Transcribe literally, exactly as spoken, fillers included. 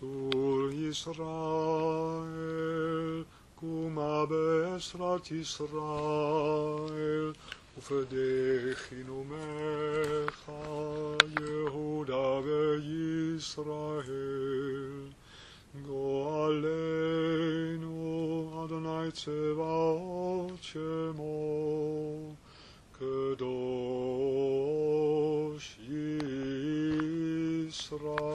צור ישראל, קומה בעזרת ישראל, ופדחנו ממך יהודה וישראל. גואלנו אדוני צבאות שמו, קדוש ישראל.